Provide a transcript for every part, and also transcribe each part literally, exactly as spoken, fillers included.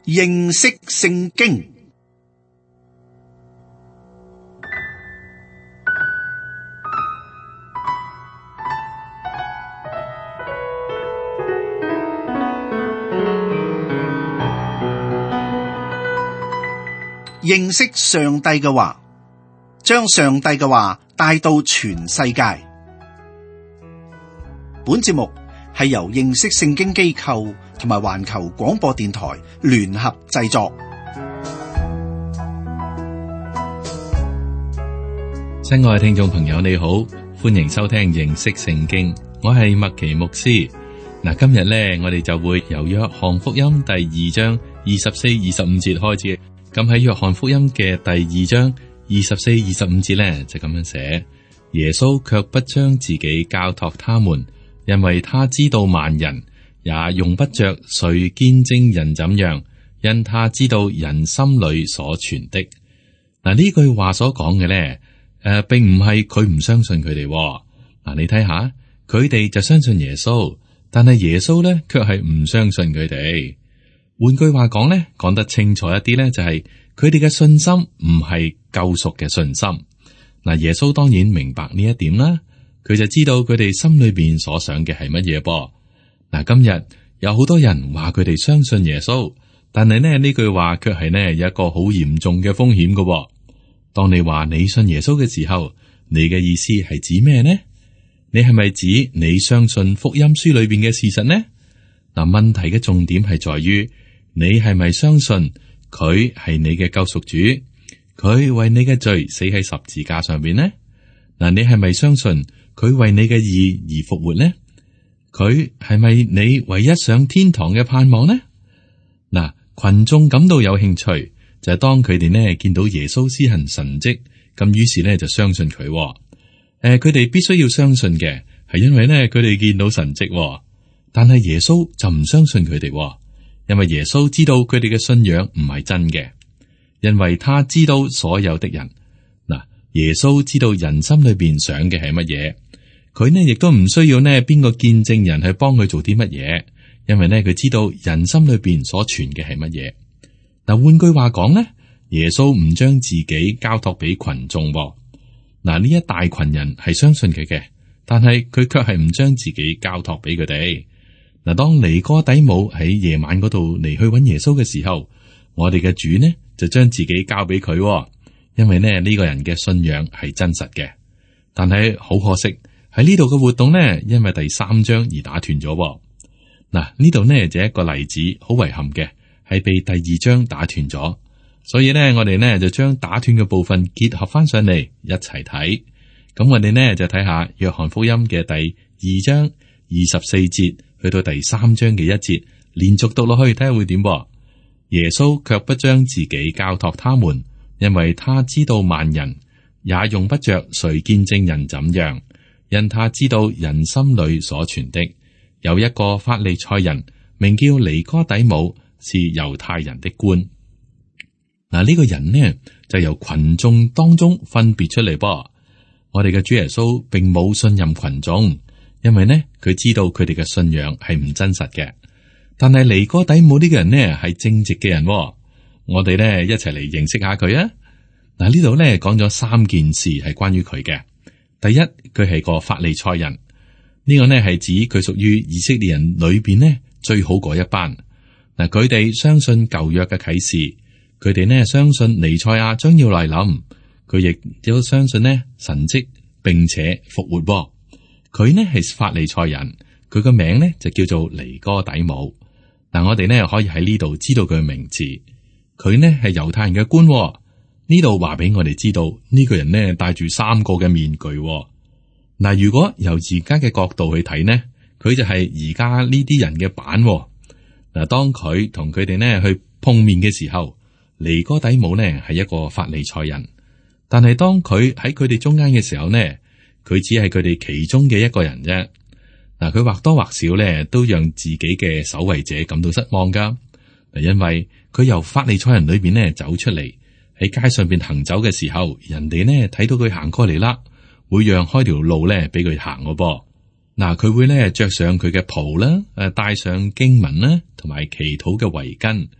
認識聖經。認識上帝嘅話，將上帝嘅話帶到全世界。本節目係由認識聖經機構同埋環球廣播電台聯合製作。 親愛嘅聽眾朋友，你好，歡迎收聽認識聖經，我係麥奇牧師。嗱，今日咧，我哋就會由約翰福音第二章二十四、二十五節開始。咁喺約翰福音嘅第二章二十四、二十五節咧，就咁樣寫：耶穌卻不將自己交託他們，因為他知道萬人，也用不着誰見證人怎樣，因他知道人心裏所存的。嗱，呢句話所講嘅咧，誒、呃，並唔係佢唔相信佢哋。嗱，你睇下，佢哋就相信耶穌，但係耶穌咧，卻係唔相信佢哋。換句話講咧，講得清楚一啲咧，就係佢哋嘅信心唔係救贖嘅信心。嗱，耶穌當然明白呢一點啦，佢就知道佢哋心裏邊所想嘅係乜嘢噃。嗱，今日有好多人話佢哋相信耶穌，但係咧，呢句話卻係咧有一個好嚴重嘅風險嘅。當你話你信耶穌嘅時候，你嘅意思係指咩呢？你係咪指你相信福音書裏邊嘅事實呢？嗱，問題嘅重點係在於，你係咪相信佢係你嘅救贖主？佢為你嘅罪死喺十字架上邊呢？嗱，你係咪相信佢為你嘅義而復活呢？佢係咪你唯一上天堂嘅盼望呢？嗱，群眾感到有興趣，就係當佢哋呢見到耶穌施行神蹟，咁於是呢就相信佢。誒、呃，佢哋必須要相信嘅係因為呢佢哋見到神蹟。但係耶穌就唔相信佢哋，因為耶穌知道佢哋嘅信仰唔係真嘅，因為他知道所有的人。嗱，耶穌知道人心裏邊想嘅係乜嘢，佢呢亦都唔需要呢邊個見證人去幫佢做啲乜嘢，因為呢佢知道人心裏邊所存嘅係乜嘢。嗱，換句話講呢，耶穌唔將自己交託俾群眾。嗱，呢一大群人係相信佢嘅，但係佢卻係唔將自己交託俾佢哋。嗱，當尼哥底母喺夜晚嗰度嚟去揾耶穌嘅時候，我哋嘅主呢就將自己交俾佢，因為呢呢個人嘅信仰係真實嘅。但係好可惜喺呢度嘅活動呢，因為第三章而打斷咗。嗱，呢度呢就一個例子，好遺憾嘅係被第二章打斷咗，所以呢我哋呢就將打斷嘅部分結合翻上嚟一齊睇。咁我哋呢就睇下約翰福音嘅第二章二十四節。去到第三章嘅一節，連續讀落去睇下會點。耶穌卻不將自己交託他們，因為他知道萬人，也用不着誰見證人怎樣，因他知道人心裏所存的。有一個法利賽人名叫尼哥底母，是猶太人的官。嗱，呢個人呢就由群眾當中分別出嚟噃。我哋嘅主耶穌並冇信任群眾。因為呢，佢知道佢哋嘅信仰係唔真實嘅，但係尼哥底母呢個人呢係正直嘅人。我哋呢一齊嚟認識下佢啊！嗱，呢度呢講咗三件事係關於佢嘅。第一，佢係個法利賽人，呢個呢係指佢屬於以色列人裏邊呢最好嗰一班。嗱，佢哋相信舊約嘅啟示，佢哋呢相信彌賽亞將要來臨，佢亦都相信呢神蹟，並且復活。佢呢係法利賽人，佢個名呢就叫做尼哥底母。嗱，我哋呢可以喺呢度知道佢嘅名字。佢呢係猶太人嘅官。呢度話俾我哋知道呢個人呢戴住三個嘅面具。嗱，如果由而家嘅角度去睇呢，佢就係而家呢啲人嘅版。嗱，當佢同佢哋呢去碰面嘅時候，尼哥底母呢係一個法利賽人，但係當佢喺佢哋中間嘅時候呢，佢只係佢哋其中嘅一個人啫。嗱，佢或多或少咧都讓自己嘅守衛者感到失望噶。嗱，因為佢由法利賽人裏邊咧走出嚟，喺街上邊行走嘅時候，人哋呢睇到佢行過嚟啦，會讓開條路咧俾佢行嘅噃。嗱，佢會咧着上佢嘅袍啦，誒，戴上經文啦，同埋祈禱嘅圍巾。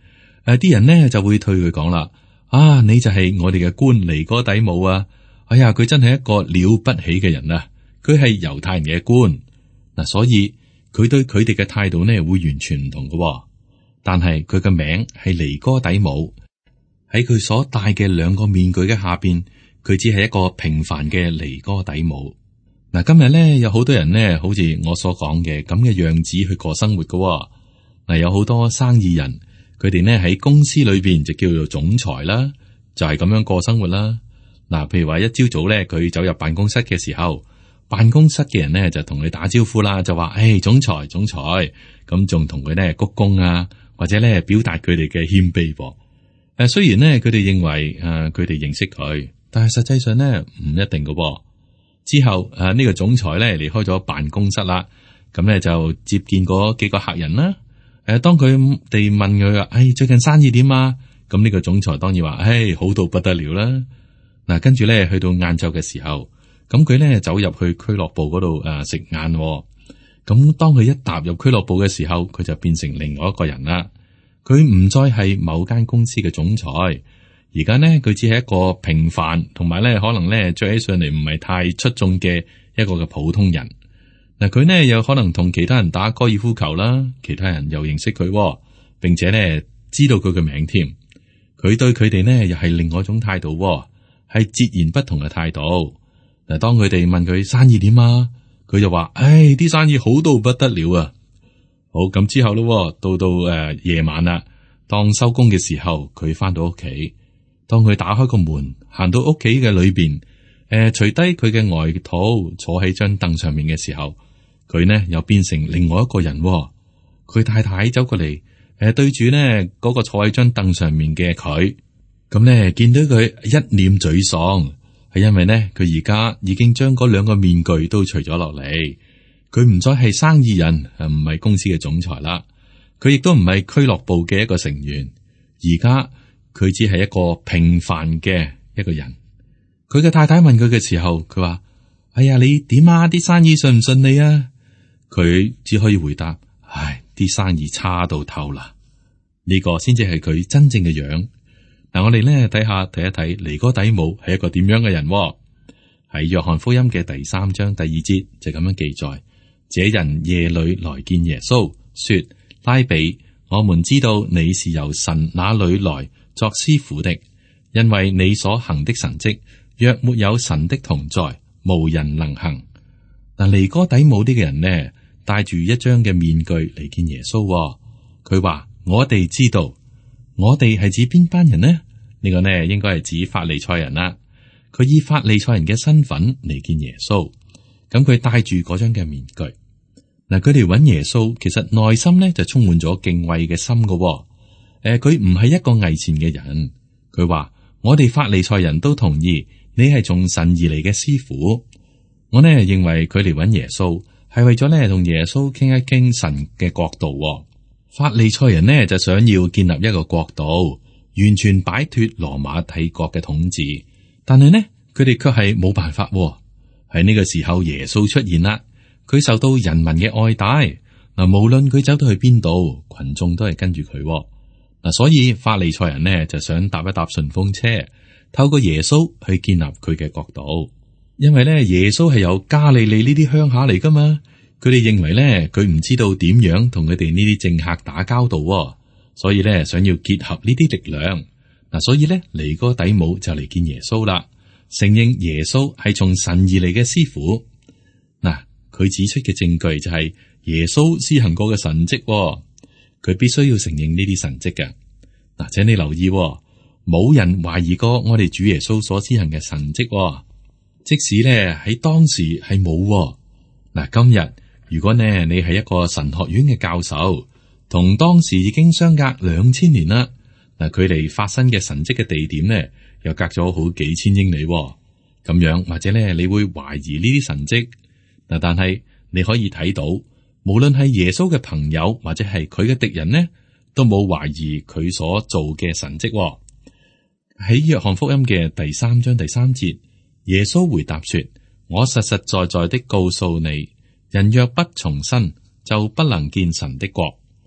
誒，啲人呢就會對佢講啦：啊，你就係我哋嘅官尼哥底母啊！哎呀，佢真係一個了不起嘅人啊！佢係猶太人嘅官嗱，所以佢對佢哋嘅態度呢會完全唔同嘅。但係佢嘅名係尼哥底母，喺佢所戴嘅兩個面具嘅下邊，佢只係一個平凡嘅尼哥底母。嗱，今日咧有好多人呢，好似我所講嘅咁嘅樣子去過生活嘅。嗱，有好多生意人，佢哋呢喺公司裏邊就叫做總裁啦，就係咁樣過生活啦。嗱，譬如話一朝早咧，佢走入辦公室嘅時候，辦公室嘅人呢就同佢打招呼啦，就話：誒，總裁，總裁，咁仲同佢咧鞠躬啊，或者咧表達佢哋嘅謙卑噃。誒，雖然呢，佢哋認為誒佢哋認識佢，但係實際上呢，唔一定嘅。之後誒呢個總裁咧離開咗辦公室啦，咁咧就接見嗰幾個客人啦。誒，當佢哋問佢話：誒，最近生意點啊？咁呢個總裁當然話：誒，好到不得了啦。嗱，跟住咧去到晏晝嘅時候，咁佢咧走入去俱樂部嗰度誒食晏。咁當佢一踏入俱樂部嘅時候，佢就變成另外一個人啦。佢唔再係某間公司嘅總裁，而家呢，佢只係一個平凡，同埋咧可能咧着起上嚟唔係太出眾嘅一個嘅普通人。嗱，佢呢又可能同其他人打高爾夫球啦，其他人又認識佢，並且咧知道佢嘅名添。佢對佢哋呢又係另外一種態度，係截然不同嘅態度。嗱，當佢哋問佢生意點啊，佢就話：唉，啲生意好到不得了啊！好，咁之後咯，到到誒夜晚啦，當收工嘅時候，佢翻到屋企，當佢打開個門，行到屋企嘅裏邊，誒除低佢嘅外套，坐喺張凳上面嘅時候，佢呢又變成另外一個人。佢太太走過嚟，誒對住呢嗰個坐喺張凳上面嘅佢，咁呢見到佢一臉沮喪，係因為呢佢而家已經將嗰兩個面具都除咗落嚟。佢唔再係生意人，唔係公司嘅總裁啦。佢亦都唔係俱樂部嘅一個成員。而家佢只係一個平凡嘅一個人。佢嘅太太問佢嘅時候，佢話：哎呀，你點啊？啲生意順唔順利啊？佢只可以回答：唉，啲生意差到透啦。呢個先至係佢真正嘅樣。嗱，我哋咧睇下睇一睇尼哥底母係一個點樣嘅人。喺約翰福音嘅第三章第二節就咁樣記載。這人夜裏來見耶穌，說：拉比，我們知道你是由神那裏來作師傅的，因為你所行的神蹟，若沒有神的同在，無人能行。嗱，尼哥底母呢個人呢，戴住一張嘅面具嚟見耶穌。佢話：我哋知道，我哋係指邊班人呢？呢個呢，應該係指法利賽人啦。佢以法利賽人嘅身份嚟見耶穌。咁佢戴住嗰張嘅面具，嗱，佢哋揾耶穌，其實內心咧就充滿咗敬畏嘅心噶。誒、呃，佢唔係一個偽善嘅人。佢話：我哋法利賽人都同意你係從神而嚟嘅師傅。我呢認為佢嚟揾耶穌係為咗咧同耶穌傾一傾神嘅國度。法利賽人呢就想要建立一個國度，完全擺脫羅馬帝國嘅統治，但係呢佢哋卻係冇辦法。喺呢個時候，耶穌出現啦，佢受到人民嘅愛戴。嗱，無論佢走到去邊度，群眾都係跟住佢。嗱，所以法利賽人呢就想搭一搭順風車，透過耶穌去建立佢嘅國度。因為咧，耶穌係由加利利呢啲鄉下嚟噶嘛，佢哋認為咧佢唔知道點樣同佢哋呢啲政客打交道，所以咧想要結合呢啲力量。嗱，所以咧尼哥底母就嚟見耶穌啦。承認耶穌係從神而嚟嘅師傅。嗱，佢指出嘅證據就係耶穌施行過嘅神蹟，佢必須要承認呢啲神蹟嘅。嗱，請你留意，冇人懷疑過我哋主耶穌所施行嘅神蹟，即使咧喺當時係冇。嗱，今日如果呢你係一個神學院嘅教授，同當時已經相隔兩千年啦，嗱，佢哋發生嘅神蹟嘅地點呢，又隔咗好幾千英里，咁樣或者咧，你會懷疑呢啲神蹟嗱。但係你可以睇到，無論係耶穌嘅朋友或者係佢嘅敵人呢，都冇懷疑佢所做嘅神蹟。喺約翰福音嘅第三章第三節，耶穌回答說：我實實在在的告訴你，人若不重生，就不能見神的國。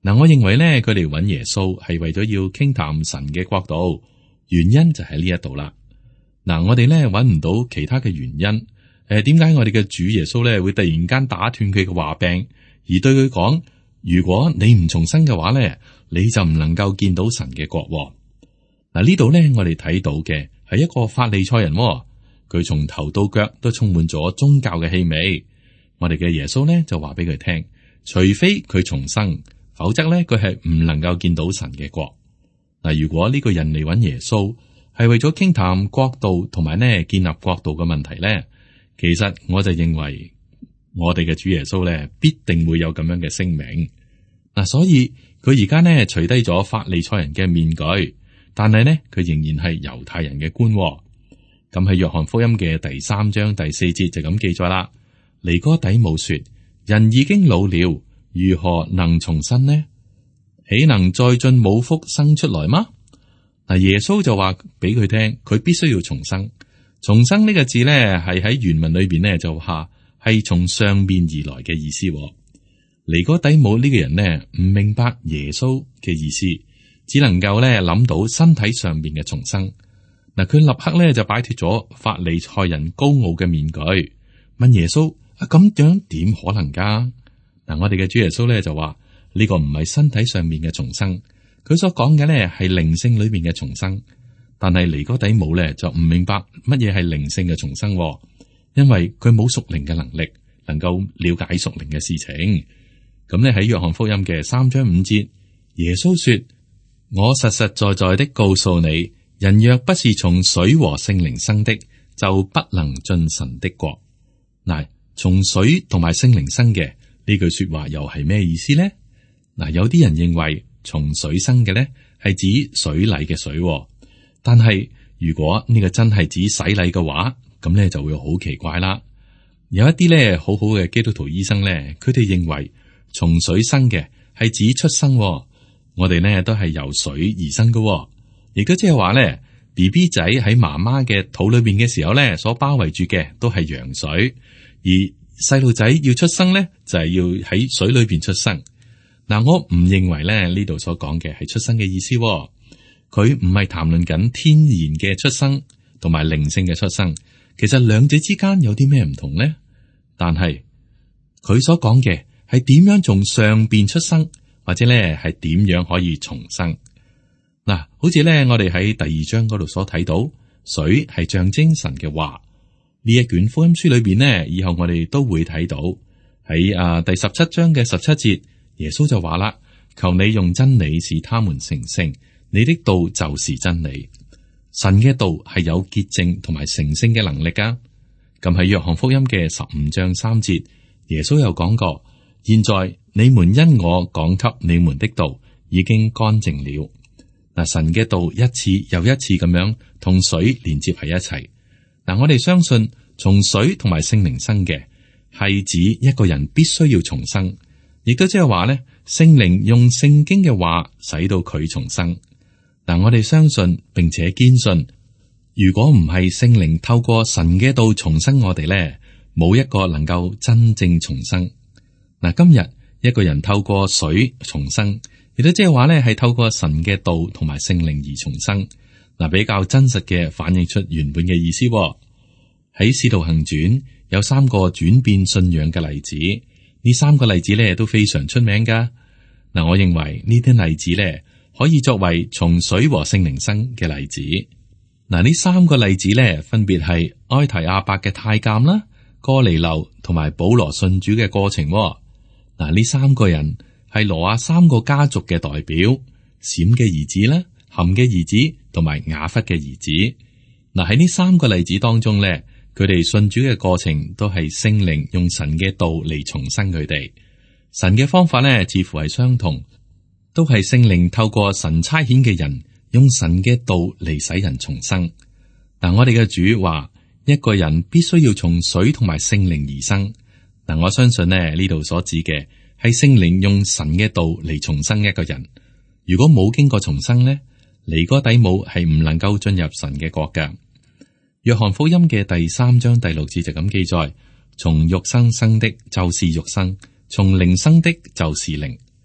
嗱，我認為咧，佢哋揾耶穌係為咗要傾談神嘅國度，原因就喺呢一度啦。嗱，我哋咧揾唔到其他嘅原因。誒，點解我哋嘅主耶穌咧會突然間打斷佢嘅話柄，而對佢講：如果你唔重生嘅話咧，你就唔能夠見到神嘅國。嗱，呢度咧我哋睇到嘅係一個法利賽人，佢從頭到腳都充滿咗宗教嘅氣味。我哋嘅耶穌咧就話俾佢聽，除非佢重生，否則咧佢係唔能夠見到神嘅國。嗱，如果呢個人嚟揾耶穌係為咗傾談國度同埋呢建立國度嘅問題咧，其實我就認為我哋嘅主耶穌咧必定會有咁樣嘅聲明。嗱，所以佢而家呢除低咗法利賽人嘅面具，但係呢佢仍然係猶太人嘅官。咁喺約翰福音嘅第三章第四節就咁記載啦。尼哥底母說：人已經老了，如何能重生呢？豈能再進母腹生出來嗎？嗱，耶穌就話俾佢聽，佢必須要重生。重生呢個字咧，係喺原文裏邊咧就話係從上面而來嘅意思。尼哥底母呢個人呢，唔明白耶穌嘅意思，只能夠咧諗到身體上面嘅重生。嗱，佢立刻咧就擺脫咗法利賽人高傲嘅面具，問耶穌：啊，咁樣點可能噶？嗱，我哋嘅主耶穌咧就話呢個唔係身體上面嘅重生，佢所講嘅咧係靈性裏面嘅重生。但係尼哥底母咧就唔明白乜嘢係靈性嘅重生，因為佢冇屬靈嘅能力，能夠了解屬靈嘅事情。咁咧喺約翰福音嘅三章五節，耶穌說：我實實在在的告訴你，人若不是從水和聖靈生的，就不能進神的國。嗱，從水同埋聖靈生嘅呢句說話又係咩意思呢？嗱，有啲人認為從水生嘅咧係指水禮嘅水。但係如果呢個真係指洗禮嘅話，咁咧就會好奇怪啦。有一啲咧好好嘅基督徒醫生咧，佢哋認為從水生嘅係指出生，我哋咧都係由水而生嘅，亦都即係話咧 B B 仔喺媽媽嘅肚裏邊嘅時候咧，所包圍住嘅都係羊水，而細路仔要出生咧就係要喺水裏邊出生。嗱，我唔認為咧呢度所講嘅係出生嘅意思。佢唔係談論緊天然嘅出生同埋靈性嘅出生，其實兩者之間有啲咩唔同呢？但係佢所講嘅係點樣從上邊出生，或者咧係點樣可以重生？嗱，好似咧我哋喺第二章嗰度所睇到，水係象徵神嘅話。呢一卷福音書裏邊呢，以後我哋都會睇到喺啊第十七章嘅十七節，耶穌就話啦：求你用真理使他們成聖。你的道就是真理，神嘅道係有潔淨同埋成聖嘅能力噶。咁喺約翰福音嘅十五章三節，耶穌有講過：現在你們因我講給你們的道已經乾淨了。嗱，神嘅道一次又一次咁樣同水連接喺一齊。嗱，我哋相信從水同埋聖靈生嘅係指一個人必須要重生，亦都即係話咧，聖靈用聖經嘅話使到佢重生。嗱，我哋相信並且堅信，如果唔係聖靈透過神嘅道重生我哋咧，冇一個能夠真正重生。嗱，今日一個人透過水重生，亦都即係話咧係透過神嘅道同埋聖靈而重生。嗱，比較真實嘅反映出原本嘅意思。喺使徒行傳有三個轉變信仰嘅例子，呢三個例子咧都非常出名噶。嗱，我認為呢啲例子咧，可以作為從水和聖靈生嘅例子。嗱，呢三個例子咧，分別係埃提阿伯嘅太監啦、哥尼流同埋保羅信主嘅過程。嗱，呢三個人係挪亞三個家族嘅代表，閃嘅兒子啦、含嘅兒子同埋雅弗嘅兒子。嗱，喺呢三個例子當中咧，佢哋信主嘅過程都係聖靈用神嘅道嚟重生佢哋。神嘅方法咧，似乎係相同。都係聖靈透過神差遣嘅人，用神嘅道嚟使人重生。嗱，我哋嘅主話，一個人必須要從水同埋聖靈而生。嗱，我相信呢呢度所指嘅係聖靈用神嘅道嚟重生一個人。如果冇經過重生呢，尼哥底母係唔能夠進入神嘅國嘅。約翰福音嘅第三章第六節就咁記載：從肉生生的，就是肉生；從靈生的，就是靈。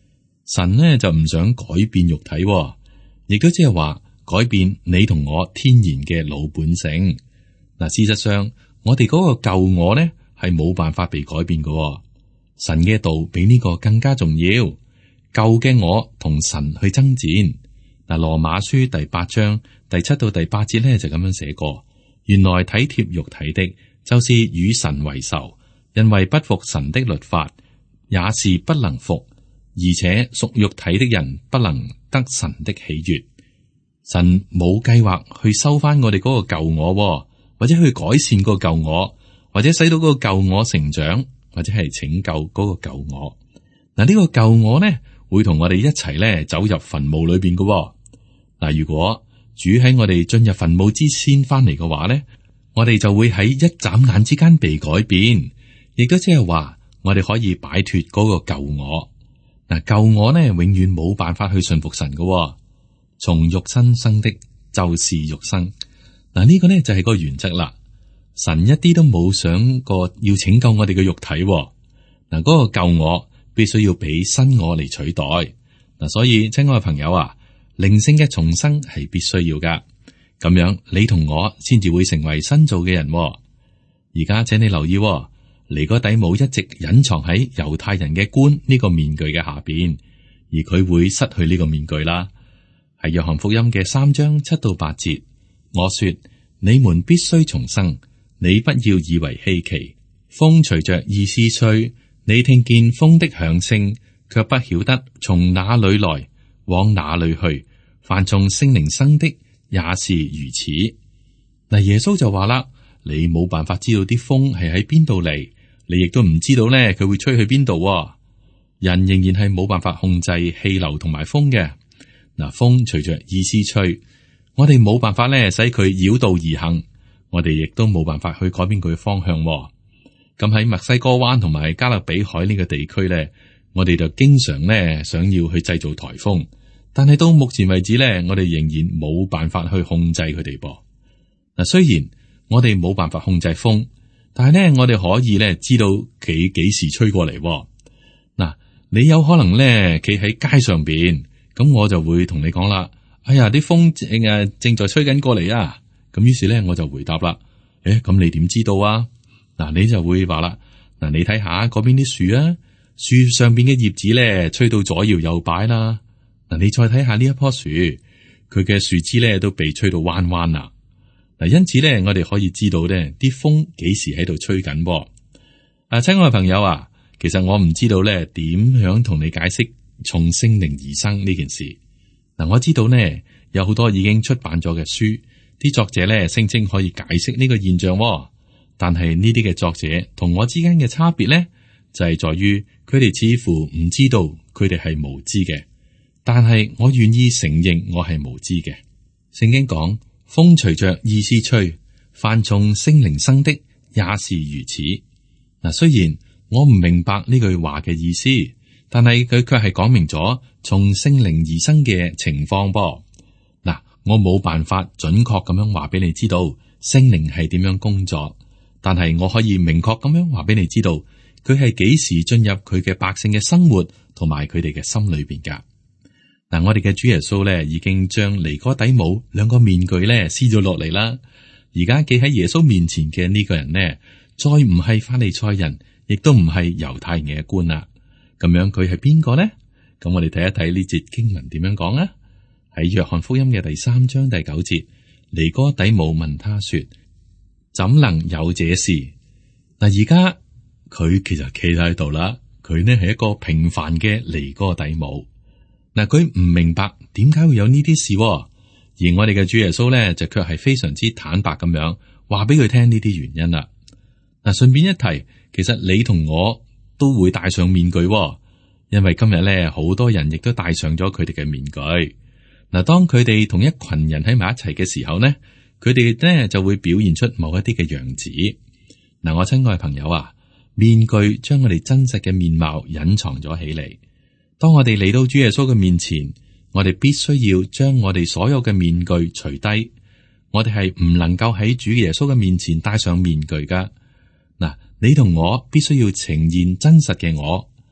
神呢就唔想改變肉體，亦都即係話改變你同我天然嘅老本性。嗱，事實上我哋嗰個舊我呢係冇辦法被改變嘅。神嘅道比呢個更加重要。舊嘅我同神去爭戰。嗱，羅馬書第八章第七到第八節呢就咁樣寫過：原來體貼肉體的，就是與神為仇，因為不服神的律法，也是不能服。而且屬肉體的人不能得神的喜悅。神冇計劃去收翻我哋嗰個舊我，或者去改善個舊我，或者使到嗰個舊我成長，或者係拯救嗰個舊我。嗱，呢個舊我呢，會同我哋一齊咧走入墳墓裏邊嘅。嗱，如果主喺我哋進入墳墓之先翻嚟嘅話咧，我哋就會喺一眨眼之間被改變，亦都即係話我哋可以擺脫嗰個舊我。嗱，舊我呢永遠冇辦法去順服神嘅。從肉身生的，就是肉身。嗱，呢個呢就係個原則啦。神一啲都冇想過要拯救我哋嘅肉體。嗱，嗰個舊我必須要俾新我嚟取代。嗱，所以親愛嘅朋友啊，靈性嘅重生係必須要噶。咁樣你同我先至會成為新造嘅人。而家請你留意。尼哥底母一直隱藏喺猶太人嘅冠呢個面具嘅下邊，而佢會失去呢個面具啦。係約翰福音嘅三章七到八節，我說你們必須重生，你不要以為稀奇。風隨着意思吹，你聽見風的響聲，卻不曉得從哪裏來，往哪裏去。凡從聖靈生的也是如此。嗱，耶穌就話啦，你冇辦法知道啲風係喺邊度嚟。你亦都唔知道咧，佢會吹去邊度。人仍然係冇辦法控制氣流同埋風嘅。嗱，風隨着意思吹，我哋冇辦法咧使佢繞道而行，我哋亦都冇辦法去改變佢嘅方向。咁喺墨西哥灣同埋加勒比海呢個地區咧，我哋就經常咧想要去製造颱風，但係到目前為止咧，我哋仍然冇辦法去控制佢哋噃。嗱，雖然我哋冇辦法控制風。但係咧，我哋可以咧知道佢幾時吹過嚟。嗱，你有可能咧企喺街上邊，咁我就會同你講啦。哎呀，啲風正誒正在吹緊過嚟啊！咁於是咧我就回答啦。誒，咁你點知道啊？嗱，你就會話啦。嗱，你睇下嗰邊啲樹啊，樹上邊嘅葉子咧吹到左搖右擺啦。嗱，你再睇下呢一棵樹，佢嘅樹枝咧都被吹到彎彎啦。嗱，因此咧，我哋可以知道咧，啲風幾時喺度吹緊噃。啊，親愛嘅朋友啊，其實我唔知道咧點樣同你解釋從聖靈而生呢件事。嗱，我知道咧有好多已經出版咗嘅書，啲作者咧聲稱可以解釋呢個現象，但係呢啲嘅作者同我之間嘅差別咧，就係在於佢哋似乎唔知道佢哋係無知嘅，但係我願意承認我係無知嘅。聖經講。風隨着意思吹，凡從聖靈生的也是如此。嗱，雖然我唔明白呢句話嘅意思，但係佢卻係講明咗從聖靈而生嘅情況噃。嗱，我冇辦法準確咁樣話俾你知道聖靈係點樣工作，但係我可以明確咁樣話俾你知道佢係幾時進入佢嘅百姓嘅生活同埋佢哋嘅心裏邊噶。嗱，我哋嘅主耶穌咧，已經將尼哥底母兩個面具咧撕咗落嚟啦。而家企喺耶穌面前嘅呢個人呢，再唔係法利賽人，亦都唔係猶太人嘅官啦。咁樣佢係邊個呢？咁我哋睇一睇呢節經文點樣講啊？喺約翰福音嘅第三章第九節，尼哥底母問他說：怎能有這事？嗱，而家佢其實企喺度啦，佢呢係一個平凡嘅尼哥底母。嗱，佢唔明白點解會有呢啲事，而我哋嘅主耶穌咧就卻係非常之坦白咁樣話俾佢聽呢啲原因啦。嗱，順便一提，其實你同我都會戴上面具，因為今日咧好多人亦都戴上咗佢哋嘅面具。嗱，當佢哋同一群人喺埋一齊嘅時候呢，佢哋咧就會表現出某一啲嘅樣子。嗱，我親愛嘅朋友啊，面具將我哋真實嘅面貌隱藏咗起嚟。當我哋嚟到主耶穌嘅面前，我哋必須要將我哋所有嘅面具除低。我哋係唔能夠喺主耶穌嘅面前戴上面具噶。嗱，你同我必須要呈現真實嘅我。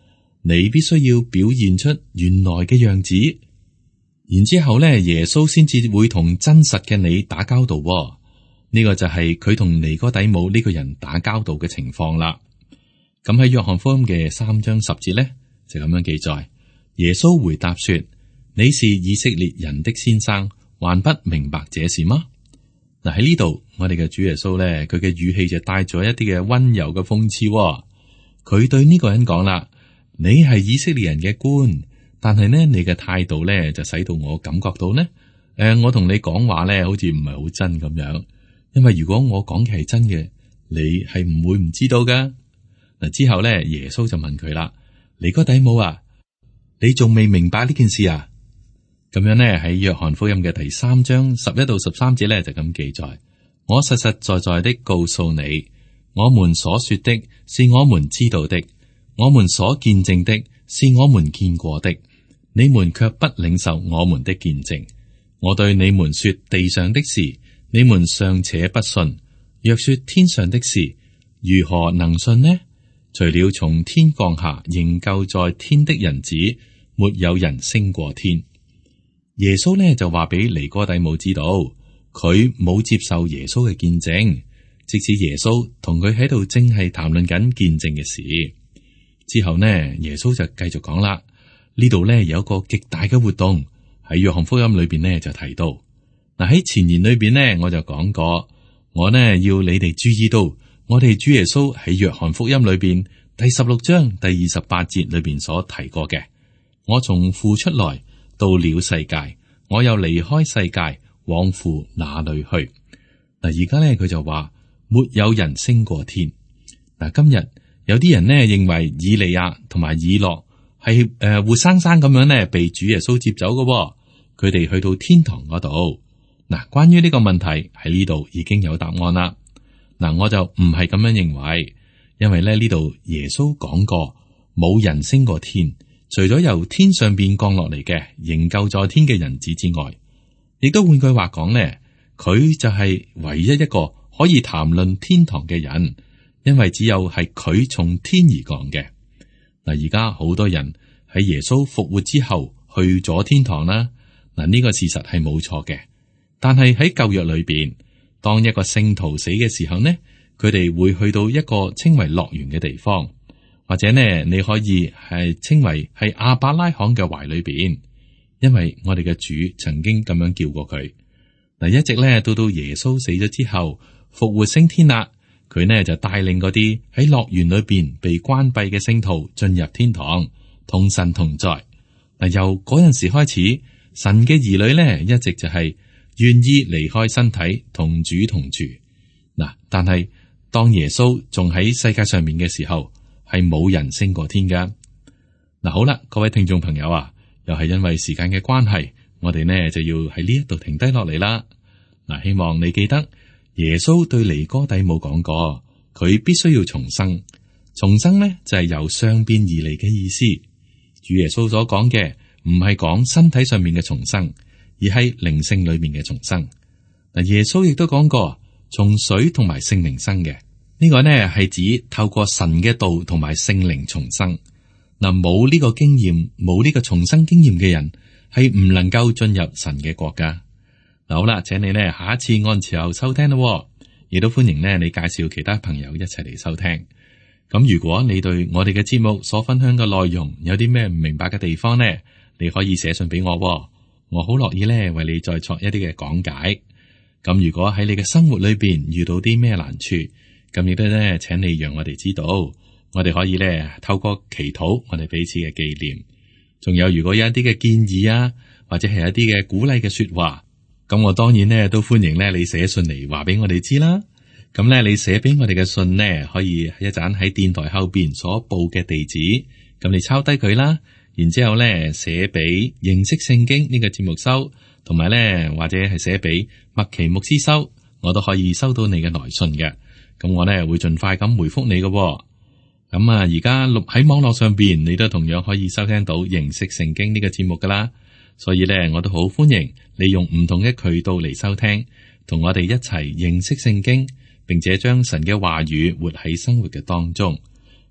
你必須要表現出原來嘅樣子。然之後咧，耶穌先至會同真實嘅你打交道。呢個就係佢同尼哥底母呢個人打交道嘅情況啦。咁喺約翰福音嘅三章十節咧，就咁樣記載。耶穌回答說：你是以色列人的先生，還不明白這事嗎？嗱，喺呢度，我哋嘅主耶穌咧，佢嘅語氣就帶咗一啲嘅溫柔嘅諷刺。佢對呢個人講啦：你係以色列人嘅官，但係呢，你嘅態度咧就使到我感覺到呢，誒、呃，我同你講話咧，好似唔係好真咁樣。因為如果我講嘅係真嘅，你係唔會唔知道噶。嗱，之後咧，耶穌就問佢啦：尼哥底母啊，你仲未明白呢件事啊？咁樣咧，喺約翰福音嘅第三章十一到十三節咧就咁記載：我實實在在的告訴你，我們所說的是我們知道的，我們所見證的是我們見過的，你們卻不領受我們的見證。我對你們說地上的事，你們尚且不信，若說天上的事，如何能信呢？除了從天降下仍舊在天的人子，沒有人升過天。耶穌呢就話俾尼哥底母知道，佢冇接受耶穌嘅見證，即使耶穌同佢喺度正係談論緊見證嘅事。之後呢，耶穌就繼續講啦，呢度呢有一個極大嘅活動喺約翰福音裏邊呢就提到。嗱，喺前言裏邊呢，我就講過，我呢要你哋注意到，我哋主耶穌喺約翰福音裏邊第十六章第二十八節裏邊所提過嘅，我從父出來。到了世界，我又離開世界，往父那裏去。嗱，而家咧佢就話沒有人升過天。嗱，今日有啲人呢認為以利亞同埋以諾係誒活生生咁樣呢被主耶穌接走嘅，佢哋去到天堂嗰度。嗱，關於呢個問題喺呢度已經有答案啦。嗱，我就唔係咁樣認為，因為咧呢度耶穌講過冇人升過天。除咗由天上邊降落嚟嘅仍舊在天嘅人子之外，亦都換句話講咧，佢就係唯一一個可以談論天堂嘅人，因為只有係佢從天而降嘅。嗱，而家好多人喺耶穌復活之後去咗天堂啦。嗱，呢個事實係冇錯嘅，但係喺舊約裏邊，當一個聖徒死嘅時候呢，佢哋會去到一個稱為樂園嘅地方。或者呢，你可以係稱為係亞伯拉罕嘅懷裏邊，因為我哋嘅主曾經咁樣叫過佢。嗱，一直咧到到耶穌死咗之後復活升天啦，佢呢就帶領嗰啲喺樂園裏邊被關閉嘅聖徒進入天堂，同神同在。嗱，由嗰陣時開始，神嘅兒女呢一直就係願意離開身體同主同住。嗱，但係當耶穌仲喺世界上面嘅時候，係冇人升過天噶。嗱，好啦，各位聽眾朋友啊，又係因為時間嘅關係，我哋呢就要喺呢一度停低落嚟啦。嗱，希望你記得耶穌對尼哥底母講過，佢必須要重生。重生呢就係由上邊而嚟嘅意思。主耶穌所講嘅唔係講身體上面嘅重生，而係靈性裏面嘅重生。嗱，耶穌亦都講過，從水同埋聖靈生嘅。呢個呢係指透過神嘅道同埋聖靈重生。嗱，冇呢個經驗，冇呢個重生經驗嘅人係唔能夠進入神嘅國噶。嗱，好啦，請你呢下一次按時候收聽咯，亦都歡迎呢你介紹其他朋友一齊嚟收聽。咁如果你對我哋嘅節目所分享嘅內容有啲咩唔明白嘅地方呢，你可以寫信俾我，我好樂意呢為你再作一啲嘅講解。咁如果喺你嘅生活裏邊遇到啲咩難處，咁亦都咧，請你讓我哋知道，我哋可以咧透過祈禱，我哋彼此嘅紀念。仲有，如果有一啲嘅建議啊，或者係一啲嘅鼓勵嘅說話，咁我當然咧都歡迎咧你寫信嚟話俾我哋知啦。咁咧，你寫俾我哋嘅信呢，可以一陣喺電台後邊所報嘅地址，咁你抄低佢啦，然之後咧寫俾認識聖經呢個節目收，同埋咧或者係寫俾麥奇牧師收，我都可以收到你嘅來信嘅。咁我咧會盡快咁回覆你嘅。咁啊，而家錄喺網絡上邊，你都同樣可以收聽到認識聖經呢個節目噶啦。所以咧，我都好歡迎利用唔同嘅渠道嚟收聽，同我哋一齊認識聖經，並且將神嘅話語活喺生活嘅當中。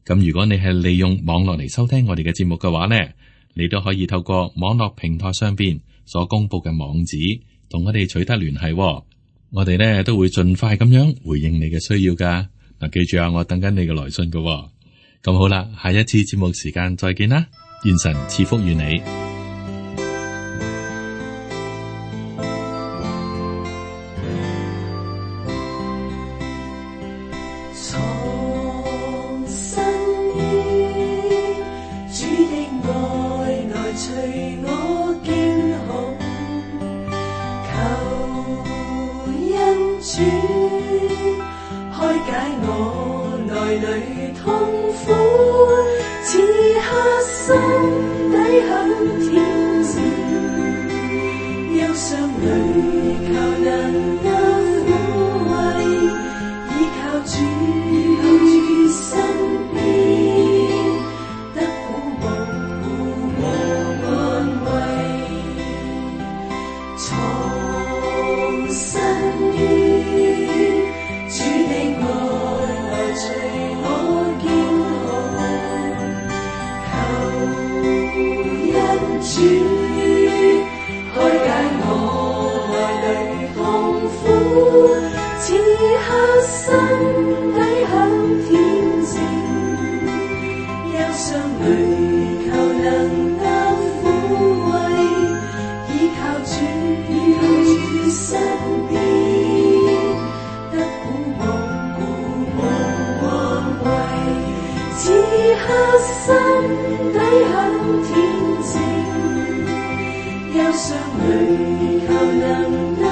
咁如果你係利用網絡嚟收聽我哋嘅節目嘅話呢，你都可以透過網絡平台上邊所公布嘅網址，同我哋取得聯繫喎。我哋呢都會盡快咁樣回應你嘅需要噶。嗱，記住啊，我等緊你嘅來信噶喎。咁好啦，下一次節目時間再見啦，願神賜福於你。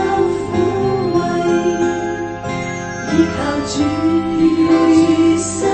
依靠主，